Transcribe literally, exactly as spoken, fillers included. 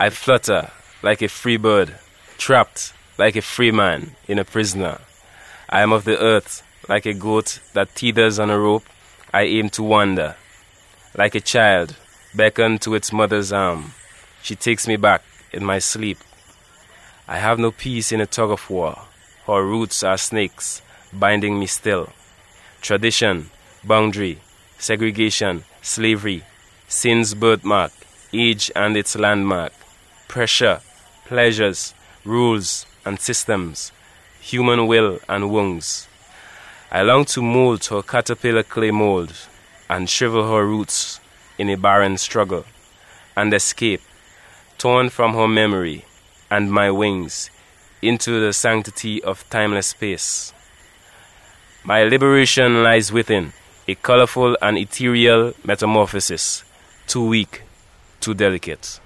I flutter like a free bird, trapped like a free man in a prisoner. I am of the earth, like a goat that teeters on a rope. I aim to wander. Like a child, beckon to its mother's arm. She takes me back in my sleep. I have no peace in a tug of war. Her roots are snakes, binding me still. Tradition, boundary, segregation, slavery, sin's birthmark, age and its landmark, pressure, pleasures, rules and systems, human will and wounds. I long to mold her caterpillar clay mold and shrivel her roots in a barren struggle and escape, torn from her memory and my wings into the sanctity of timeless space. My liberation lies within a colorful and ethereal metamorphosis, too weak, too delicate.